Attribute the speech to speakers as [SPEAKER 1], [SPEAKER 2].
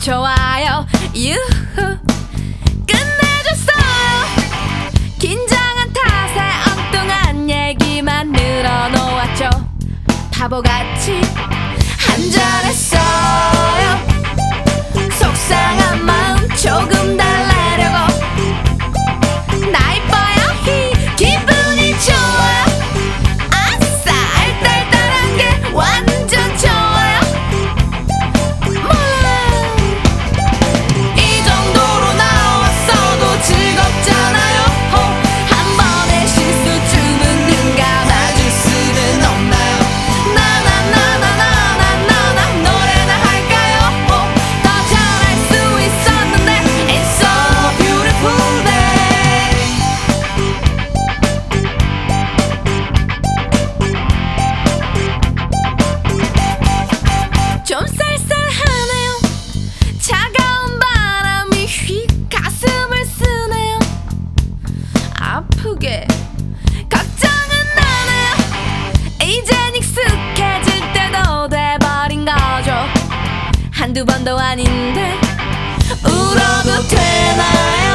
[SPEAKER 1] 좋아요. 유후 끝내줬어요. 긴장한 탓에 엉뚱한 얘기만 늘어놓았죠. 바보같이 한잔했어요. 속상한 마음 조금 달래려고. 나 이뻐요 히 기분이 좋아요. 아싸 알딸딸한 게 완전 좋아요. 몰라 이 정도로 나왔어도 즐겁잖아요. 한 번의 실수쯤은 눈 감아줄 수는 없나요. 나나나나나나나나 노래나 할까요. 더 잘할 수 있었는데 It's so beautiful day. 좀 쌀쌀하네요. 차가운 바람이 휙 가슴을 쓰네요. 아프게 걱정은 나네요. 이젠 익숙해질 때도 돼버린 거죠. 한두 번도 아닌데 울어도 되나요?